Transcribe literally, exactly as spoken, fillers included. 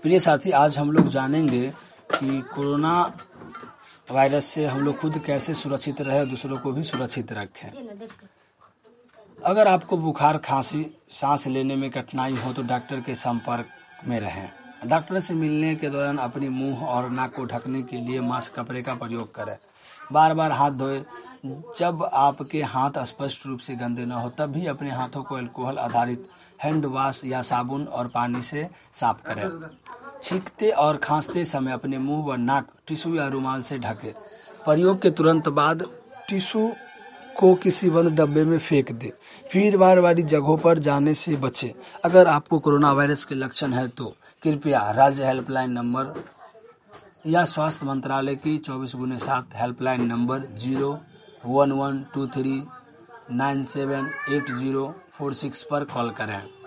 प्रिय साथी, आज हम लोग जानेंगे कि कोरोना वायरस से हम लोग खुद कैसे सुरक्षित रहे, दूसरों को भी सुरक्षित रखें। अगर आपको बुखार, खांसी, सांस लेने में कठिनाई हो तो डॉक्टर के संपर्क में रहें। डॉक्टर से मिलने के दौरान अपनी मुंह और नाक को ढकने के लिए मास्क कपड़े का प्रयोग करें। बार बार हाथ धोएं। जब आपके हाथ स्पष्ट रूप से गंदे न हो तब भी अपने हाथों को अल्कोहल आधारित हैंड वॉश या साबुन और पानी से साफ करें। छींकते और खांसते समय अपने मुंह व नाक टिश्यू या रुमाल से ढकें। प्रयोग के तुरंत बाद टिश्यू को किसी बंद डब्बे में फेंक दें। भीड़ भाड़ वाली जगहों पर जाने से बचें। अगर आपको कोरोना वायरस के लक्षण है तो कृपया राज्य हेल्पलाइन नंबर या स्वास्थ्य मंत्रालय की चौबीस गुने सात helpline number zero one one two three nine seven eight zero four six पर कॉल करें।